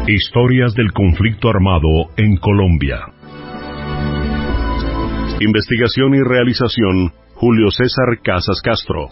Historias del conflicto armado en Colombia. Investigación y realización, Julio César Casas Castro.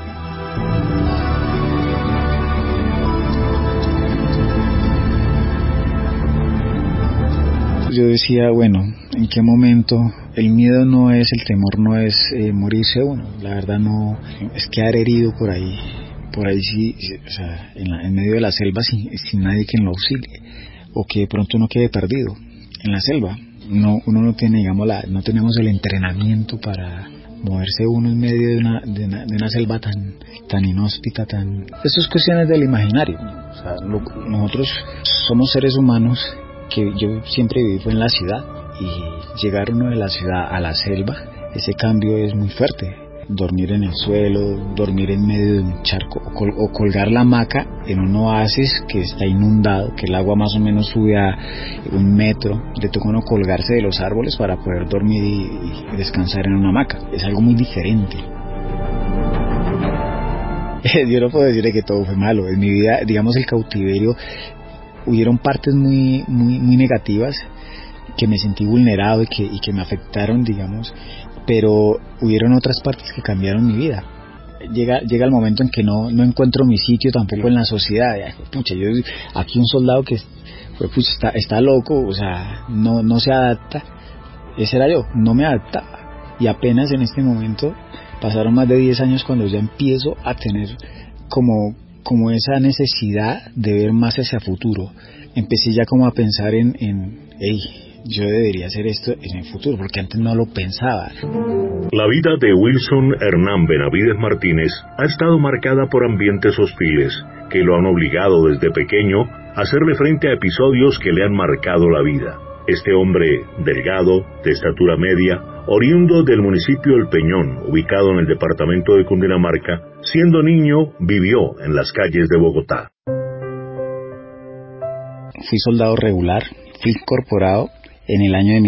Yo decía, bueno, ¿en qué momento? El miedo no es, el temor no es morirse uno, la verdad no, es quedar herido por ahí sí, o sea, en medio de la selva sin nadie que lo auxilie, o que de pronto uno quede perdido en la selva. No, uno no tiene, digamos, no tenemos el entrenamiento para moverse uno en medio de una selva tan inhóspita, Eso es cuestiones del imaginario, ¿no? O sea, nosotros somos seres humanos que yo siempre viví fue en la ciudad, y llegar uno de la ciudad a la selva, ese cambio es muy fuerte. Dormir en el suelo, dormir en medio de un charco, o colgar la hamaca en un oasis que está inundado, que el agua más o menos sube a 1 metro. Le toca a uno colgarse de los árboles para poder dormir y descansar en una hamaca. Es algo muy diferente. Yo no puedo decir que todo fue malo. En mi vida, digamos, el cautiverio, hubieron partes muy negativas, que me sentí vulnerado y que me afectaron, digamos, pero hubieron otras partes que cambiaron mi vida. Llega el momento en que no encuentro mi sitio tampoco en la sociedad. Pucha, yo aquí un soldado que pues, está loco, o sea, no se adapta. Ese era yo, no me adaptaba. Y apenas en este momento pasaron más de 10 años cuando ya empiezo a tener como esa necesidad de ver más hacia futuro. Empecé ya como a pensar hey, yo debería hacer esto en el futuro, porque antes no lo pensaba. La vida de Wilson Hernán Benavides Martínez ha estado marcada por ambientes hostiles que lo han obligado desde pequeño a hacerle frente a episodios que le han marcado la vida. Este hombre, delgado, de estatura media, oriundo del municipio El Peñón, ubicado en el departamento de Cundinamarca, siendo niño vivió en las calles de Bogotá. Fui soldado regular, fui incorporado en el año de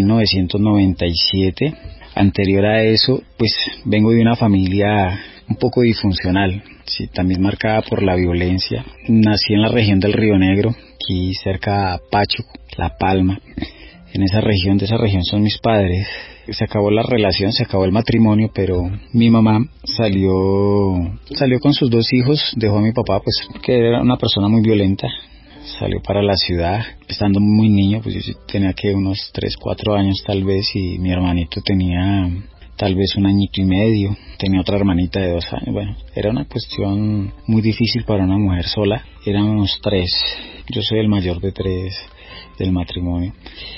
1997. Anterior a eso, pues vengo de una familia un poco disfuncional, sí, también marcada por la violencia. Nací en la región del Río Negro, aquí cerca a Pacho, La Palma. De esa región son mis padres. Se acabó la relación, se acabó el matrimonio, pero mi mamá salió con sus 2 hijos, dejó a mi papá, pues, que era una persona muy violenta. Salió para la ciudad, estando muy niño, pues yo tenía que unos 3, 4 años tal vez, y mi hermanito tenía tal vez 1 añito y medio, tenía otra hermanita de 2 años. Bueno, era una cuestión muy difícil para una mujer sola. Éramos 3, yo soy el mayor de 3 del matrimonio,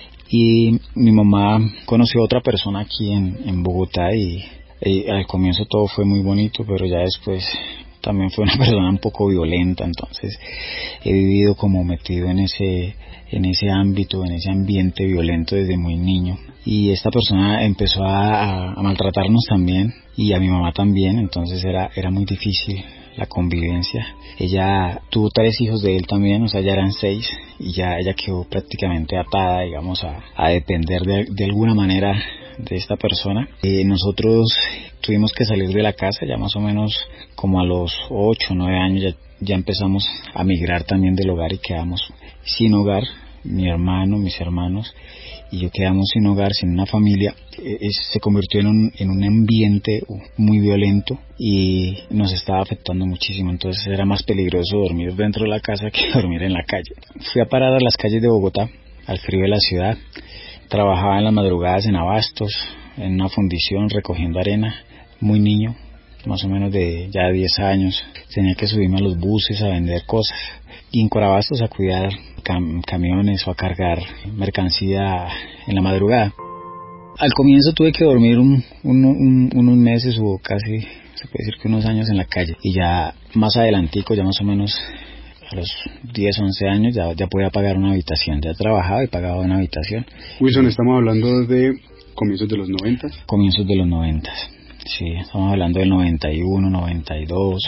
y mi mamá conoció a otra persona aquí en Bogotá, y al comienzo todo fue muy bonito, pero ya después también fue una persona un poco violenta. Entonces he vivido como metido en ese ámbito, en ese ambiente violento desde muy niño, y esta persona empezó a maltratarnos también, y a mi mamá también. Entonces era muy difícil la convivencia. Ella tuvo 3 hijos de él también, o sea, ya eran 6, y ya ella quedó prácticamente atada, digamos, a depender de alguna manera de esta persona. Nosotros tuvimos que salir de la casa ya más o menos como a los 8 o 9 años. Ya empezamos a migrar también del hogar y quedamos sin hogar, mi hermano, mis hermanos y yo quedamos sin hogar, sin una familia. Se convirtió en un ambiente muy violento y nos estaba afectando muchísimo. Entonces era más peligroso dormir dentro de la casa que dormir en la calle. Fui a parar a las calles de Bogotá, al frío de la ciudad. Trabajaba en las madrugadas en Abastos, en una fundición, recogiendo arena. Muy niño, más o menos de ya 10 años. Tenía que subirme a los buses a vender cosas. Y en Corabastos a cuidar camiones o a cargar mercancía en la madrugada. Al comienzo tuve que dormir unos meses o casi, se puede decir que unos años en la calle. Y ya más adelantico, ya más o menos a los 10, 11 años, ya podía pagar una habitación. Ya trabajaba y pagaba una habitación. Wilson, estamos hablando de comienzos de los 90. Comienzos de los 90. Sí, estamos hablando del 91, 92,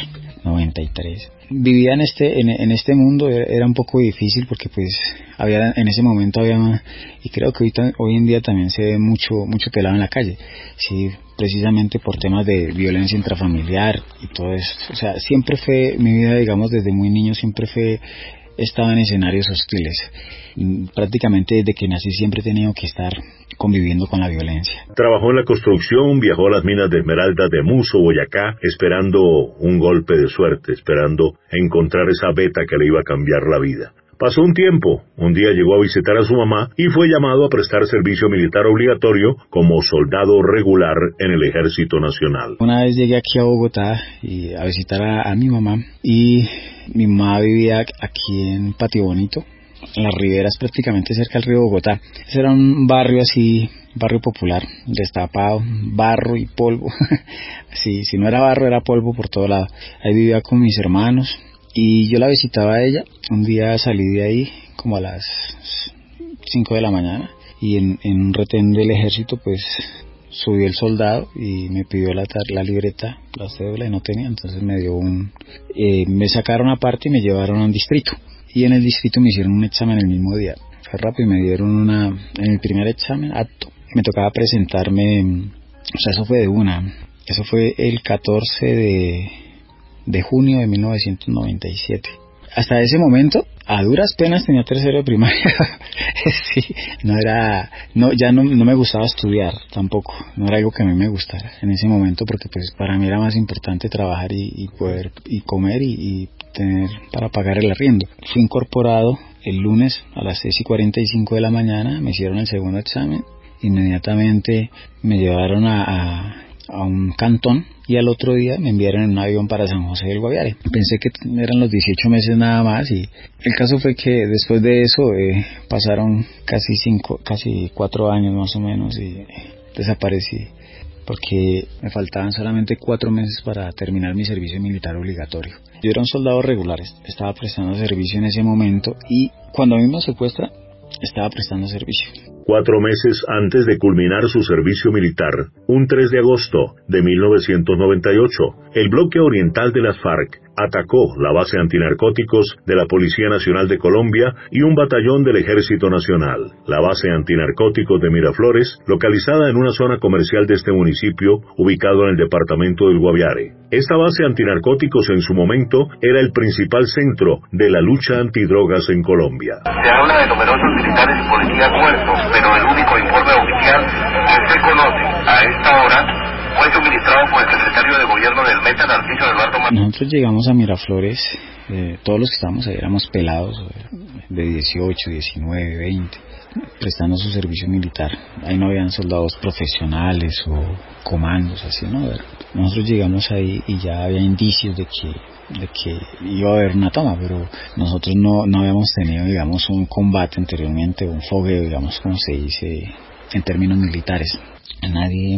93. Vivía en este mundo, era un poco difícil porque pues en ese momento había, y creo que hoy en día también se ve mucho pelado en la calle, sí, precisamente por temas de violencia intrafamiliar y todo eso. O sea, siempre fue mi vida, digamos, desde muy niño siempre fue he estado en escenarios hostiles. Prácticamente desde que nací siempre he tenido que estar conviviendo con la violencia. Trabajó en la construcción, viajó a las minas de esmeralda de Muso, Boyacá, esperando un golpe de suerte, esperando encontrar esa beta que le iba a cambiar la vida. Pasó un tiempo, un día llegó a visitar a su mamá y fue llamado a prestar servicio militar obligatorio como soldado regular en el Ejército Nacional. Una vez llegué aquí a Bogotá y a visitar a mi mamá, y mi mamá vivía aquí en Patio Bonito, en las riberas, prácticamente cerca del río Bogotá. Ese era un barrio así, barrio popular, destapado, barro y polvo. Sí, si no era barro era polvo por todo lado. Ahí vivía con mis hermanos y yo la visitaba a ella. Un día salí de ahí como a las 5 de la mañana y en un retén del ejército pues subió el soldado y me pidió la libreta, la cédula, y no tenía, entonces me dio me sacaron aparte y me llevaron a un distrito. Y en el distrito me hicieron un examen el mismo día. Fue rápido y me dieron en el primer examen, acto. Me tocaba presentarme, o sea, eso fue de una. Eso fue el 14 de junio de 1997. Hasta ese momento, a duras penas tenía tercero de primaria. Sí, ya no me gustaba estudiar tampoco. No era algo que a mí me gustara en ese momento, porque pues para mí era más importante trabajar y poder comer y tener para pagar el arriendo. Fui incorporado el lunes a las 6:45 de la mañana, me hicieron el segundo examen, inmediatamente me llevaron a un cantón y al otro día me enviaron en un avión para San José del Guaviare. Pensé que eran los 18 meses nada más, y el caso fue que después de eso pasaron casi 4 años más o menos y desaparecí, porque me faltaban solamente 4 meses para terminar mi servicio militar obligatorio. Yo era un soldado regular, estaba prestando servicio en ese momento, y cuando a mí me secuestra estaba prestando servicio. 4 meses antes de culminar su servicio militar, un 3 de agosto de 1998, el bloque oriental de las FARC atacó la base antinarcóticos de la Policía Nacional de Colombia y un batallón del Ejército Nacional. La base antinarcóticos de Miraflores, localizada en una zona comercial de este municipio, ubicado en el departamento del Guaviare. Esta base antinarcóticos en su momento era el principal centro de la lucha antidrogas en Colombia. Se habla de numerosos militares y policías muertos, pero el único informe oficial que se conoce a esta hora fue suministrado por el secretario de gobierno del Meta, Narciso Eduardo Martínez. Nosotros llegamos a Miraflores, todos los que estábamos ahí éramos pelados, de 18, 19, 20, prestando su servicio militar. Ahí no habían soldados profesionales o comandos, así, ¿no? Nosotros llegamos ahí y ya había indicios de que iba a haber una toma, pero nosotros no habíamos tenido, digamos, un combate anteriormente, un fogueo, digamos, como se dice en términos militares. A nadie,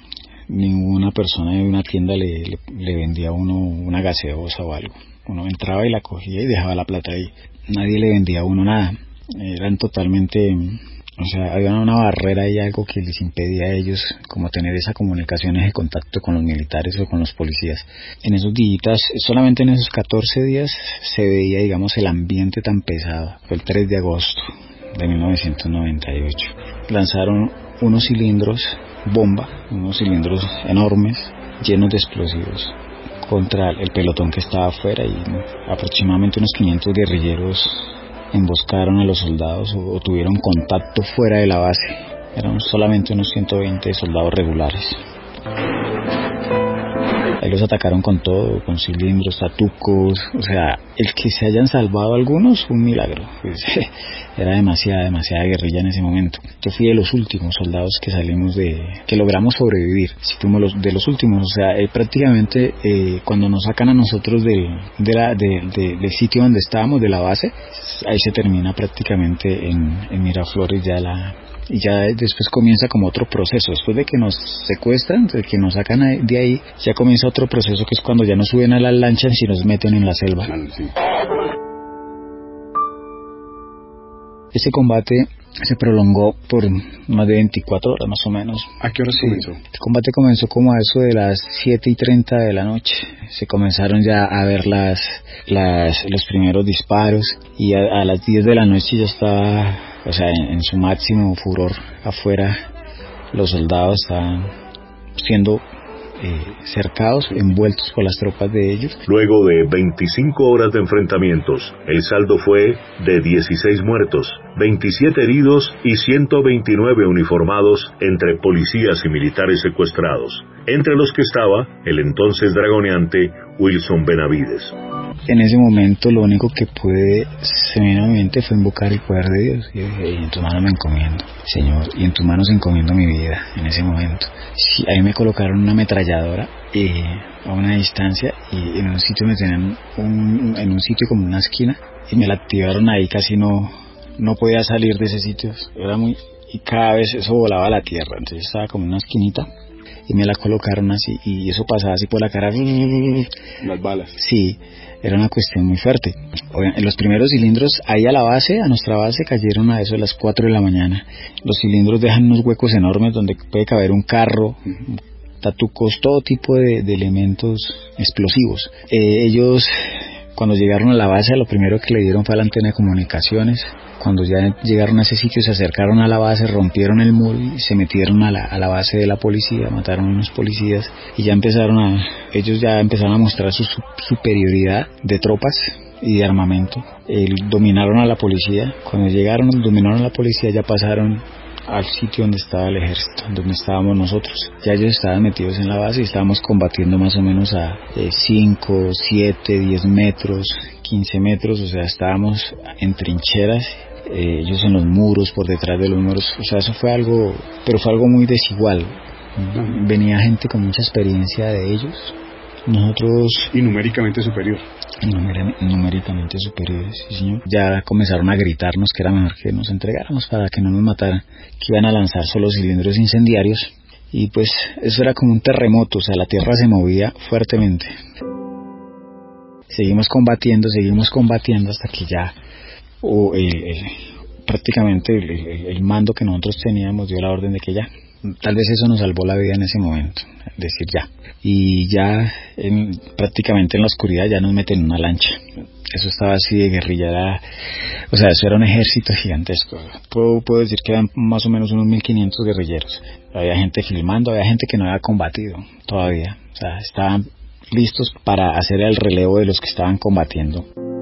ninguna persona de una tienda le vendía a uno una gaseosa o algo. Uno entraba y la cogía y dejaba la plata ahí. Nadie le vendía a uno nada. Eran totalmente, o sea, había una barrera y algo que les impedía a ellos como tener esa comunicación, ese contacto con los militares o con los policías. En esos días, solamente en esos 14 días se veía, digamos, el ambiente tan pesado. Fue el 3 de agosto de 1998. Lanzaron unos cilindros bomba, unos cilindros enormes llenos de explosivos contra el pelotón que estaba afuera, y aproximadamente unos 500 guerrilleros emboscaron a los soldados o tuvieron contacto fuera de la base. Eran solamente unos 120 soldados regulares. Ahí los atacaron con todo, con cilindros, tatucos, o sea, el que se hayan salvado algunos, un milagro. Pues, era demasiada guerrilla en ese momento. Yo fui de los últimos soldados que salimos que logramos sobrevivir. Si fuimos de los últimos, o sea, prácticamente cuando nos sacan a nosotros del sitio donde estábamos, de la base, ahí se termina prácticamente en Miraflores y ya después comienza como otro proceso. Después de que nos secuestran, de que nos sacan de ahí, ya comienza otro proceso, que es cuando ya nos suben a las lanchas y nos meten en la selva. Sí. Ese combate se prolongó por más de 24 horas más o menos. ¿A qué horas comenzó? El combate comenzó como a eso de las 7:30 de la noche. Se comenzaron ya a ver los primeros disparos, y a las 10 de la noche ya estaba, o sea, en su máximo furor afuera. Los soldados estaban siendo cercados, envueltos por las tropas de ellos. Luego de 25 horas de enfrentamientos, el saldo fue de 16 muertos, 27 heridos y 129 uniformados entre policías y militares secuestrados, entre los que estaba el entonces dragoneante Wilson Benavides. En ese momento lo único que pude serenamente fue invocar el poder de Dios. Y dije, en tus manos me encomiendo, Señor, y en tus manos encomiendo mi vida en ese momento. Sí, ahí me colocaron una ametralladora a una distancia, y en un sitio me tenían en un sitio como una esquina, y me la activaron ahí, casi no podía salir de ese sitio. Y cada vez eso volaba a la tierra, entonces estaba como en una esquinita. Y me la colocaron así, y eso pasaba así por la cara. Las balas. Sí, era una cuestión muy fuerte. En los primeros cilindros, ahí a nuestra base, cayeron a eso de las 4 de la mañana. Los cilindros dejan unos huecos enormes donde puede caber un carro, tatucos, todo tipo de elementos explosivos. Ellos, cuando llegaron a la base, lo primero que le dieron fue a la antena de comunicaciones. Cuando ya llegaron a ese sitio, se acercaron a la base, rompieron el muro y se metieron a la base de la policía, mataron a unos policías, y ellos ya empezaron a mostrar su superioridad de tropas y de armamento. Dominaron a la policía. Cuando dominaron a la policía, ya pasaron al sitio donde estaba el ejército, donde estábamos nosotros. Ya ellos estaban metidos en la base y estábamos combatiendo más o menos a 5, 7, 10 metros, 15 metros, o sea, estábamos en trincheras, ellos en los muros, por detrás de los muros. O sea, eso fue algo, pero fue algo muy desigual. Venía gente con mucha experiencia de ellos, nosotros... Y numéricamente superior. Numéricamente superiores, sí, señor. Ya comenzaron a gritarnos que era mejor que nos entregáramos para que no nos mataran, que iban a lanzar solo cilindros incendiarios, y pues eso era como un terremoto, o sea, la tierra se movía fuertemente. Seguimos combatiendo hasta que ya prácticamente el mando que nosotros teníamos dio la orden de que ya. Tal vez eso nos salvó la vida en ese momento, decir ya. Y ya prácticamente en la oscuridad ya nos meten en una lancha. Eso estaba así de guerrilla, o sea, eso era un ejército gigantesco. Puedo decir que eran más o menos unos 1500 guerrilleros. Había gente filmando, había gente que no había combatido todavía. O sea, estaban listos para hacer el relevo de los que estaban combatiendo.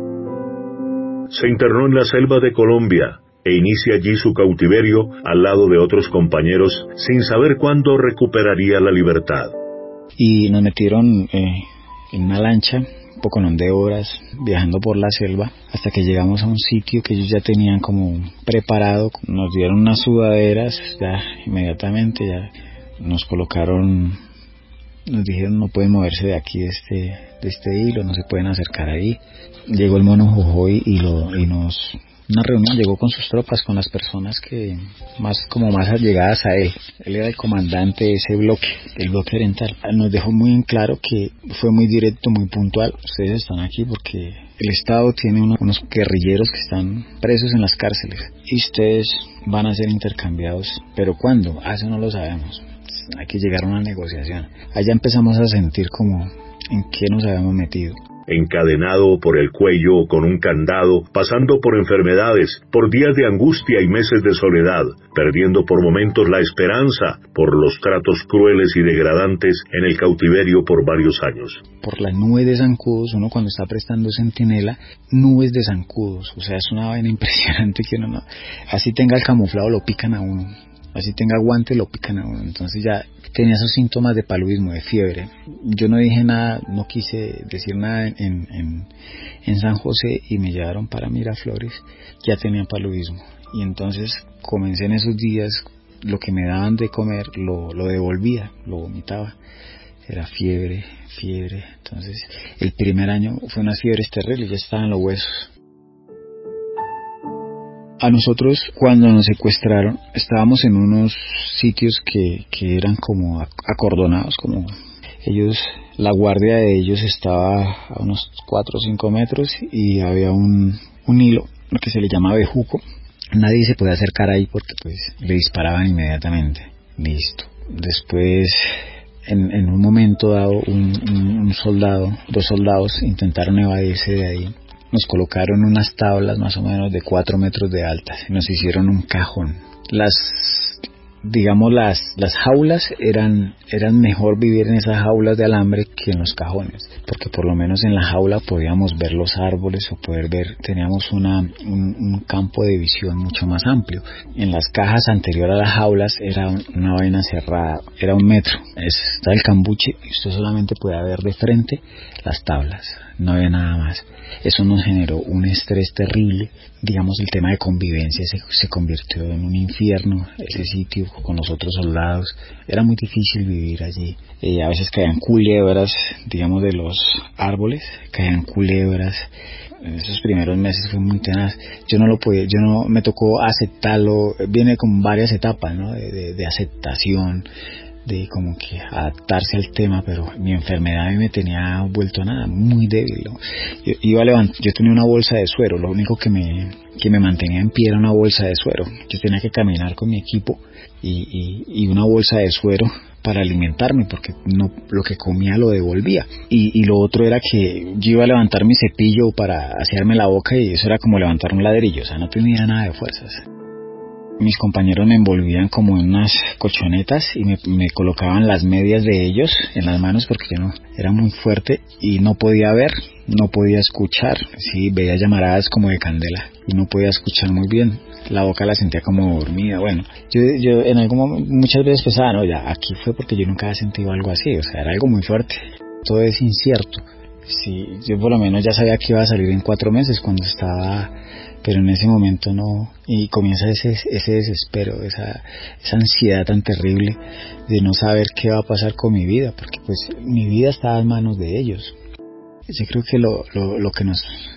Se internó en la selva de Colombia e inicia allí su cautiverio al lado de otros compañeros, sin saber cuándo recuperaría la libertad. Y nos metieron en una lancha, un poco de horas, viajando por la selva, hasta que llegamos a un sitio que ellos ya tenían como preparado. Nos dieron unas sudaderas, ya inmediatamente ya nos colocaron, nos dijeron no pueden moverse de aquí, de este hilo, no se pueden acercar ahí. Llegó el mono Jojoy una reunión, llegó con sus tropas, con las personas que más allegadas a él. Él era el comandante de ese bloque, el bloque oriental. Nos dejó muy en claro que fue muy directo, muy puntual. Ustedes están aquí porque el Estado tiene unos guerrilleros que están presos en las cárceles y ustedes van a ser intercambiados. ¿Pero cuándo? Eso no lo sabemos. Hay que llegar a una negociación. Allá empezamos a sentir como en qué nos habíamos metido. Encadenado por el cuello con un candado, pasando por enfermedades, por días de angustia y meses de soledad, perdiendo por momentos la esperanza, por los tratos crueles y degradantes en el cautiverio por varios años. Por las nubes de zancudos, uno cuando está prestando centinela, nubes de zancudos, o sea, es una vaina impresionante que uno no... Así tenga el camuflado, lo pican a uno. Así tenga guante, lo pican a uno. Entonces ya tenía esos síntomas de paludismo, de fiebre. Yo no dije nada, no quise decir nada en San José, y me llevaron para Miraflores. Ya tenía paludismo. Y entonces comencé en esos días, lo que me daban de comer lo devolvía, lo vomitaba. Era fiebre. Entonces el primer año fue unas fiebres terribles, ya estaban los huesos. A nosotros, cuando nos secuestraron, estábamos en unos sitios que eran como acordonados, como ellos, la guardia de ellos estaba a unos 4 o 5 metros y había un hilo, lo que se le llama bejuco. Nadie se podía acercar ahí porque pues le disparaban inmediatamente. Listo. Después, en un momento dado, dos soldados intentaron evadirse de ahí. Nos colocaron unas tablas más o menos de 4 metros de altas y nos hicieron un cajón. digamos, las jaulas eran mejor vivir en esas jaulas de alambre que en los cajones, porque por lo menos en la jaula podíamos ver los árboles o teníamos un campo de visión mucho más amplio. En las cajas anterior a las jaulas era una vaina cerrada, era 1 metro, está el cambuche y usted solamente podía ver de frente las tablas, no había nada más. Eso nos generó un estrés terrible, digamos, el tema de convivencia se convirtió en un infierno, ese sitio con los otros soldados, era muy difícil vivir allí. A veces caían culebras, digamos, de los árboles, caían culebras. En esos primeros meses fue muy tenaz. Me tocó aceptarlo, viene con varias etapas, ¿no? De aceptación, de como que adaptarse al tema, pero mi enfermedad me tenía vuelto nada, muy débil, ¿no? Yo tenía una bolsa de suero, lo único que me mantenía en pie era una bolsa de suero. Yo tenía que caminar con mi equipo y una bolsa de suero para alimentarme, porque no, lo que comía lo devolvía, y lo otro era que yo iba a levantar mi cepillo para asearme la boca y eso era como levantar un ladrillo, o sea, no tenía nada de fuerzas. Mis compañeros me envolvían como en unas colchonetas y me colocaban las medias de ellos en las manos porque yo no era muy fuerte y no podía ver, no podía escuchar. Sí, veía llamaradas como de candela y no podía escuchar muy bien. La boca la sentía como dormida. Bueno, yo en algún momento muchas veces pensaba, no, ya aquí fue porque yo nunca había sentido algo así, o sea, era algo muy fuerte. Todo es incierto. Sí, yo por lo menos ya sabía que iba a salir en 4 meses cuando estaba, pero en ese momento no, y comienza ese desespero, esa ansiedad tan terrible de no saber qué va a pasar con mi vida, porque pues mi vida estaba en manos de ellos. Yo creo que lo que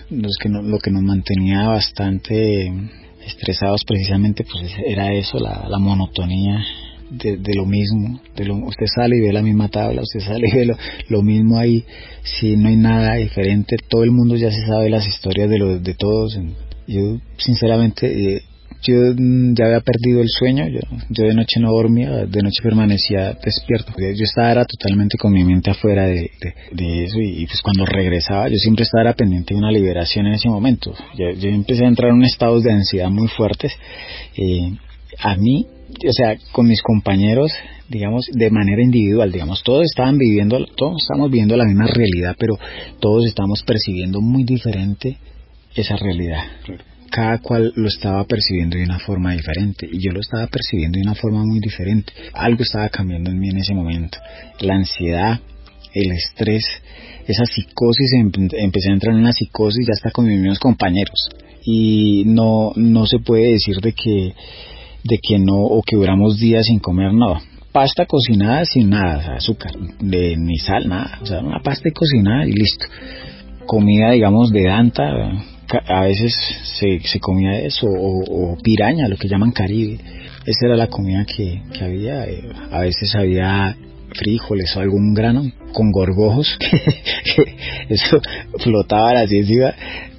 nos mantenía bastante estresados precisamente pues era eso, la monotonía de lo mismo, usted sale y ve la misma tabla, usted sale y ve lo mismo ahí, si no hay nada diferente, todo el mundo ya se sabe las historias de todos. Yo sinceramente yo ya había perdido el sueño, yo de noche no dormía, de noche permanecía despierto, yo estaba totalmente con mi mente afuera de eso, y pues cuando regresaba yo siempre estaba pendiente de una liberación en ese momento. Yo empecé a entrar en estados de ansiedad muy fuertes, a mí, o sea, con mis compañeros, digamos, de manera individual, digamos, todos estamos viviendo la misma realidad, pero todos estamos percibiendo muy diferente esa realidad. Claro. Cada cual lo estaba percibiendo de una forma diferente y yo lo estaba percibiendo de una forma muy diferente. Algo estaba cambiando en mí en ese momento. La ansiedad, el estrés, esa psicosis, empecé a entrar en una psicosis ya hasta con mis mismos compañeros, y no se puede decir de que no, o que duramos días sin comer, no. Pasta cocinada sin nada, o sea, azúcar, ni sal, nada, o sea, una pasta cocinada y listo. Comida, digamos, de danta, a veces se comía eso, o piraña, lo que llaman Caribe. Esa era la comida que había. A veces había frijoles o algún grano con gorgojos, eso flotaba así encima.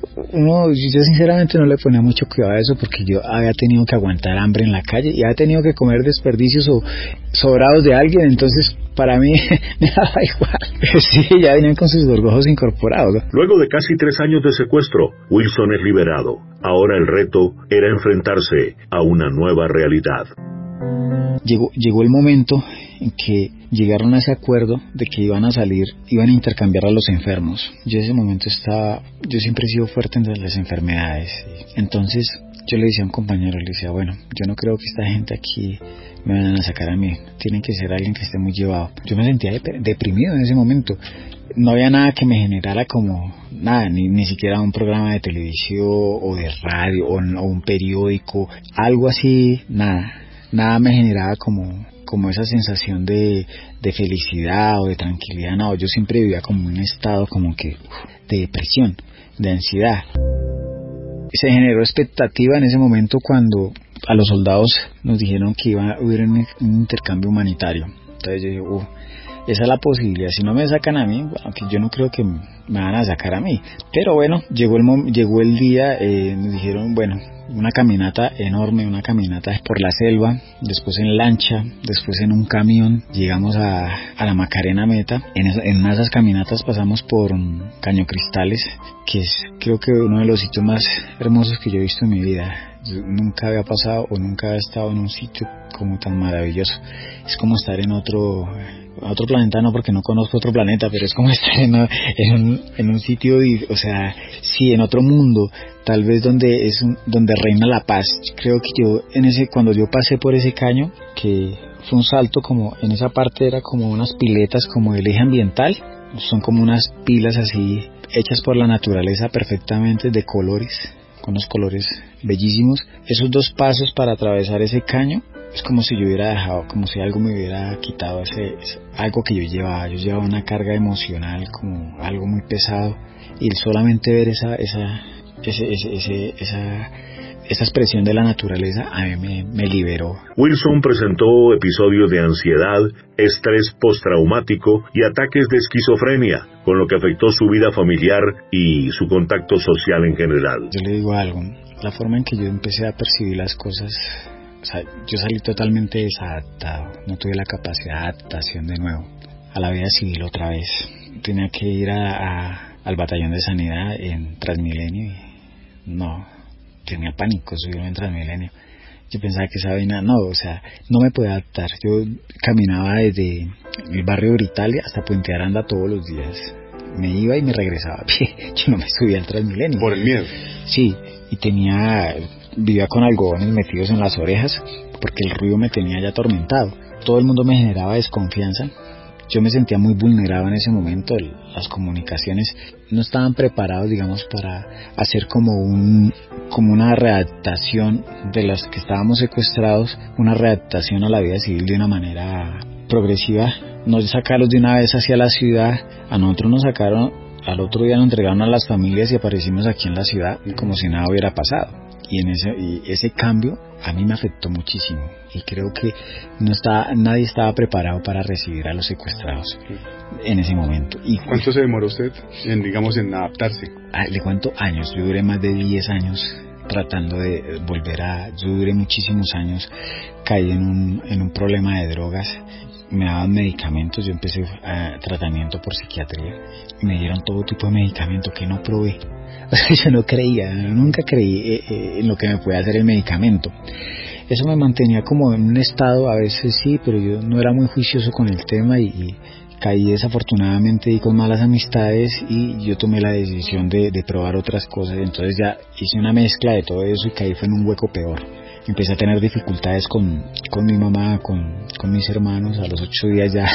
Yo sinceramente no le ponía mucho cuidado a eso porque yo había tenido que aguantar hambre en la calle y había tenido que comer desperdicios o sobrados de alguien, entonces para mí me daba igual. Sí, ya venían con sus gorgojos incorporados, ¿no? Luego de casi 3 años de secuestro, Wilson es liberado. Ahora el reto era enfrentarse a una nueva realidad. Llegó el momento en que llegaron a ese acuerdo de que iban a intercambiar a los enfermos. Yo en ese momento yo siempre he sido fuerte en las enfermedades. Entonces yo le decía a un compañero, le decía, bueno, yo no creo que esta gente aquí me van a sacar a mí, tiene que ser alguien que esté muy llevado. Yo me sentía deprimido en ese momento. No había nada que me generara como nada, ni siquiera un programa de televisión o de radio o un periódico, algo así, nada me generaba como esa sensación de felicidad o de tranquilidad. No, yo siempre vivía como un estado como que de depresión, de ansiedad. Se generó expectativa en ese momento cuando a los soldados nos dijeron que iba a haber un intercambio humanitario. Entonces yo dije, esa es la posibilidad. Si no me sacan a mí, aunque yo no creo que me van a sacar a mí. Pero bueno, llegó el día, nos dijeron, bueno, una caminata enorme, una caminata por la selva, después en lancha, después en un camión, llegamos a la Macarena Meta. En una de esas caminatas pasamos por Caño Cristales, que es creo que uno de los sitios más hermosos que yo he visto en mi vida. Yo nunca había pasado o nunca había estado en un sitio como tan maravilloso. Es como estar en otro planeta, no, porque no conozco otro planeta, pero es como estar en un sitio, o sea, sí, en otro mundo, tal vez donde reina la paz. Creo que cuando yo pasé por ese caño, que fue un salto, como en esa parte era como unas piletas como del eje ambiental, son como unas pilas así hechas por la naturaleza perfectamente, de colores, con unos colores bellísimos. Esos 2 pasos para atravesar ese caño es como si yo hubiera dejado, como si algo me hubiera quitado algo que yo llevaba una carga emocional, como algo muy pesado, y el solamente ver esa expresión de la naturaleza a mí me liberó. Wilson presentó episodios de ansiedad, estrés postraumático y ataques de esquizofrenia, con lo que afectó su vida familiar y su contacto social en general. Yo le digo algo, la forma en que yo empecé a percibir las cosas, o sea, yo salí totalmente desadaptado, no tuve la capacidad de adaptación de nuevo a la vida civil otra vez. Tenía que ir al batallón de sanidad en Transmilenio y no, tenía pánico subirme en Transmilenio. Yo pensaba que esa vaina, no me podía adaptar. Yo caminaba desde el barrio Britalia hasta Puente Aranda todos los días. Me iba y me regresaba a pie. Yo no me subía al Transmilenio. ¿Por el miedo? Sí, y vivía con algodones metidos en las orejas porque el ruido me tenía ya atormentado. Todo el mundo me generaba desconfianza. Yo me sentía muy vulnerado en ese momento. Las comunicaciones no estaban preparados, digamos, para hacer como una readaptación de los que estábamos secuestrados, una readaptación a la vida civil de una manera progresiva. No sacarlos de una vez hacia la ciudad. A nosotros nos sacaron, al otro día nos entregaron a las familias y aparecimos aquí en la ciudad como si nada hubiera pasado. Y ese cambio a mí me afectó muchísimo, y creo que nadie estaba preparado para recibir a los secuestrados en ese momento. ¿Y cuánto se demoró usted en adaptarse? Le cuento años. Yo duré más de 10 años tratando de yo duré muchísimos años, caí en un problema de drogas. Me daban medicamentos, yo empecé tratamiento por psiquiatría, me dieron todo tipo de medicamento que no probé. Yo nunca creí en lo que me puede hacer el medicamento. Eso me mantenía como en un estado, a veces sí, pero yo no era muy juicioso con el tema y caí desafortunadamente y con malas amistades, y yo tomé la decisión de probar otras cosas. Entonces ya hice una mezcla de todo eso y caí en un hueco peor. Empecé a tener dificultades con mi mamá, con mis hermanos. A los 8 días ya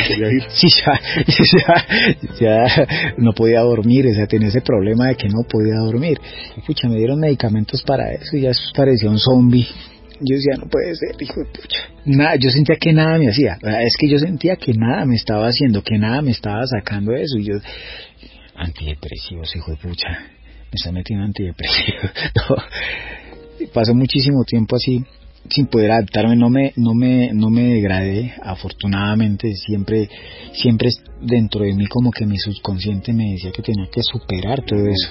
no podía dormir, o sea, tenía ese problema de que no podía dormir. Pucha, me dieron medicamentos para eso y ya eso parecía un zombie. Yo decía, no puede ser, hijo de pucha. Nada, yo sentía que nada me hacía. Es que yo sentía que nada me estaba haciendo, que nada me estaba sacando de eso. Y yo, antidepresivos, hijo de pucha, me está metiendo antidepresivos. No. Pasó muchísimo tiempo así, sin poder adaptarme. No me degradé, afortunadamente. Siempre dentro de mí como que mi subconsciente me decía que tenía que superar todo eso,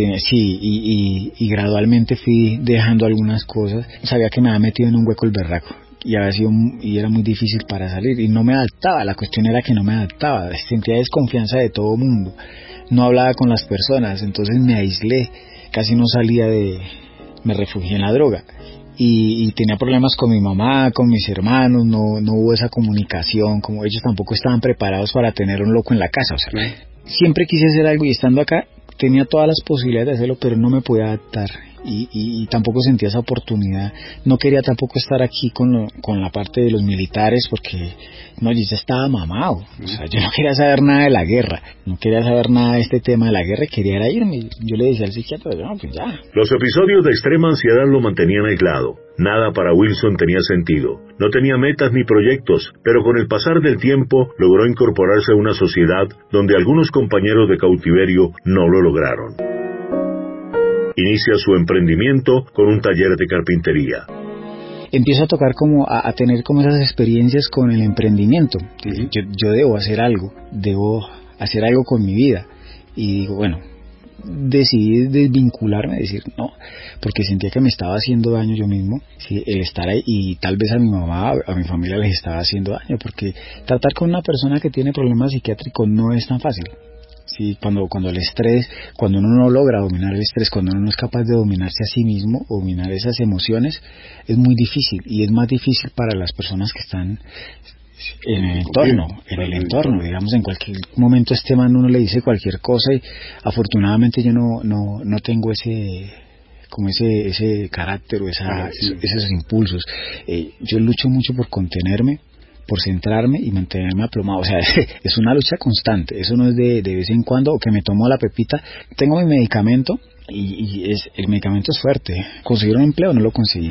y gradualmente fui dejando algunas cosas. Sabía que me había metido en un hueco el berraco y era muy difícil para salir, y no me adaptaba. La cuestión era que no me adaptaba, sentía desconfianza de todo mundo, no hablaba con las personas, entonces me aislé, casi no salía me refugié en la droga, y tenía problemas con mi mamá, con mis hermanos. No hubo esa comunicación, como ellos tampoco estaban preparados para tener un loco en la casa. O sea, siempre quise hacer algo, y estando acá tenía todas las posibilidades de hacerlo, pero no me podía adaptar, y tampoco sentía esa oportunidad. No quería tampoco estar aquí con la parte de los militares, porque yo ya estaba mamado. O sea, yo no quería saber nada de la guerra, no quería saber nada de este tema de la guerra, quería irme. Yo le decía al psiquiatra, no, pues ya. Los episodios de extrema ansiedad lo mantenían aislado. Nada para Wilson tenía sentido. No tenía metas ni proyectos, pero con el pasar del tiempo logró incorporarse a una sociedad donde algunos compañeros de cautiverio no lo lograron. Inicia su emprendimiento con un taller de carpintería. Empiezo a tocar a tener como esas experiencias con el emprendimiento. Yo debo hacer algo con mi vida. Y digo, bueno, decidí desvincularme, decir no, porque sentía que me estaba haciendo daño yo mismo, ¿sí? El estar ahí, y tal vez a mi mamá, a mi familia les estaba haciendo daño, porque tratar con una persona que tiene problemas psiquiátricos no es tan fácil. Sí, cuando el estrés, cuando uno no logra dominar el estrés, cuando uno no es capaz de dominarse a sí mismo, dominar esas emociones, es muy difícil, y es más difícil para las personas que están en el entorno, digamos, en cualquier momento este man uno le dice cualquier cosa, y afortunadamente yo no tengo ese carácter o esos impulsos. Yo lucho mucho por contenerme, por centrarme y mantenerme aplomado. O sea, es una lucha constante. Eso no es de vez en cuando, o que me tomo la pepita. Tengo mi medicamento y el medicamento es fuerte. ¿Conseguir un empleo? No lo conseguí.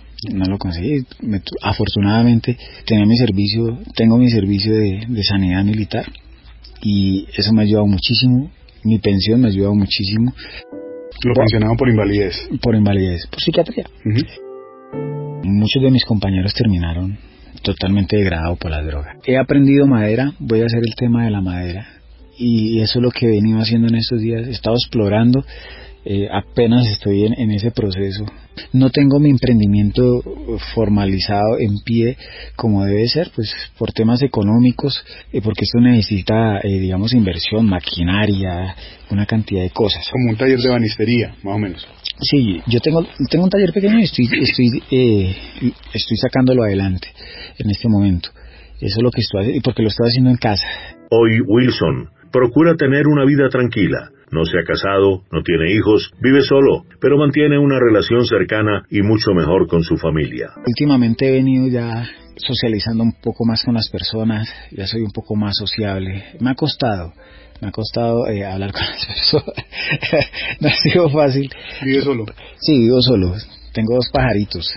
Afortunadamente tengo mi servicio de sanidad militar, y eso me ha ayudado muchísimo. Mi pensión me ha ayudado muchísimo. ¿Lo pensionaban por invalidez? Por invalidez, por psiquiatría. Muchos de mis compañeros terminaron totalmente degradado por la droga. He aprendido madera, voy a hacer el tema de la madera, y eso es lo que he venido haciendo en estos días. He estado explorando, apenas estoy en ese proceso. No tengo mi emprendimiento formalizado en pie como debe ser, pues por temas económicos, porque esto necesita, digamos, inversión, maquinaria, una cantidad de cosas. Como un taller de ebanistería, más o menos. Sí, yo tengo un taller pequeño y estoy sacándolo adelante en este momento. Eso es lo que estoy haciendo, y porque lo estoy haciendo en casa. Hoy Wilson procura tener una vida tranquila. No se ha casado, no tiene hijos, vive solo, pero mantiene una relación cercana y mucho mejor con su familia. Últimamente he venido ya socializando un poco más con las personas, ya soy un poco más sociable. Me ha costado hablar con las personas. No ha sido fácil. ¿Vive solo? Sí, vivo solo. Tengo 2 pajaritos.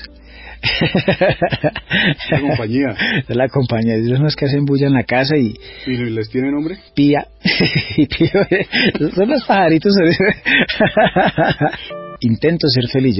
La compañía. De la compañía. Ellos son los que hacen bulla en la casa y... ¿Y les tiene nombre? Pía. Y Pío. Son los pajaritos. Intento ser feliz.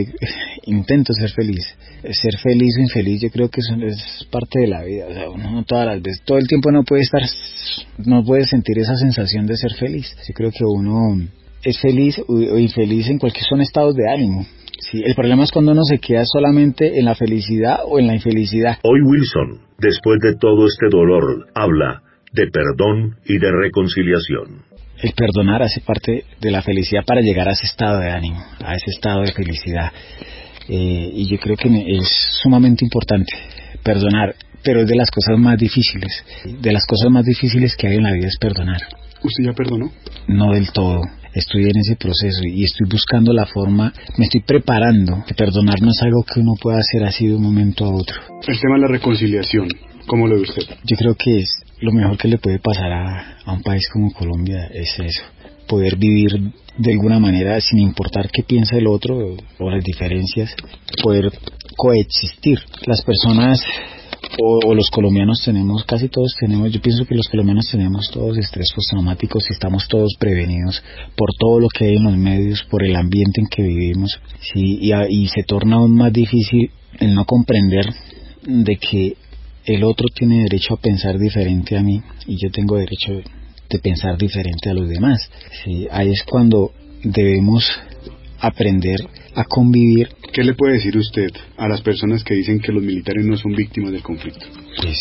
Ser feliz o infeliz, yo creo que eso es parte de la vida. O sea, uno todas las veces, todo el tiempo no puede sentir esa sensación de ser feliz. Yo creo que uno es feliz o infeliz en cualquier, son estados de ánimo. Sí, el problema es cuando uno se queda solamente en la felicidad o en la infelicidad. Hoy Wilson, después de todo este dolor, habla de perdón y de reconciliación. El perdonar hace parte de la felicidad para llegar a ese estado de ánimo, a ese estado de felicidad. Y yo creo que es sumamente importante perdonar, pero es de las cosas más difíciles. De las cosas más difíciles que hay en la vida es perdonar. ¿Usted ya perdonó? No del todo. Estoy en ese proceso y estoy buscando la forma, me estoy preparando. Perdonar no es algo que uno pueda hacer así de un momento a otro. El tema de la reconciliación, ¿cómo lo ve usted? Yo creo que es lo mejor que le puede pasar a un país como Colombia, es eso. Poder vivir de alguna manera sin importar qué piensa el otro o las diferencias, poder coexistir. Las personas o los colombianos casi todos tenemos, yo pienso que los colombianos tenemos todos estrés postraumático y estamos todos prevenidos por todo lo que hay en los medios, por el ambiente en que vivimos, ¿sí? Y se torna aún más difícil el no comprender de que el otro tiene derecho a pensar diferente a mí y yo tengo derecho de pensar diferente a los demás, ¿sí? Ahí es cuando debemos aprender a convivir. ¿Qué le puede decir usted a las personas que dicen que los militares no son víctimas del conflicto? Pues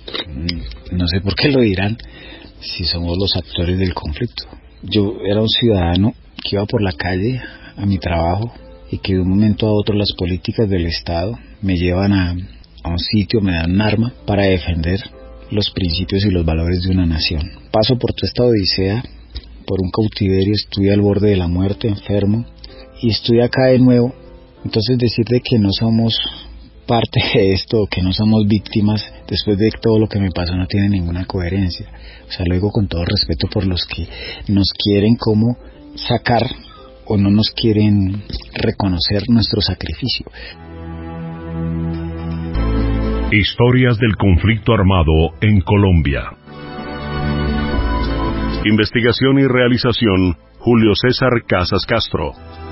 no sé por qué lo dirán si somos los actores del conflicto. Yo era un ciudadano que iba por la calle a mi trabajo y que de un momento a otro las políticas del Estado me llevan a un sitio, me dan un arma para defender los principios y los valores de una nación. Paso por toda esta odisea, por un cautiverio, estoy al borde de la muerte, enfermo, y estoy acá de nuevo. Entonces decir de que no somos parte de esto, que no somos víctimas después de todo lo que me pasó, no tiene ninguna coherencia. O sea, lo digo con todo respeto por los que nos quieren como sacar o no nos quieren reconocer nuestro sacrificio. Historias del conflicto armado en Colombia. Investigación y realización, Julio César Casas Castro.